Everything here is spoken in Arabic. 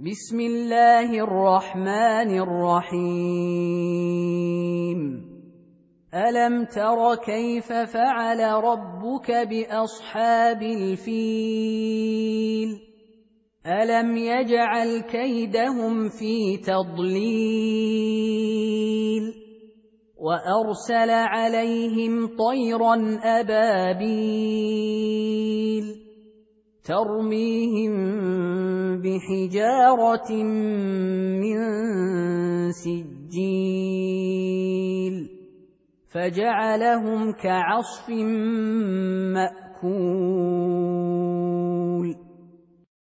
بسم الله الرحمن الرحيم ألم تر كيف فعل ربك بأصحاب الفيل ألم يجعل كيدهم في تضليل وأرسل عليهم طيرا أبابيل ترميهم بحجارة من سجيل فجعلهم كعصف مأكول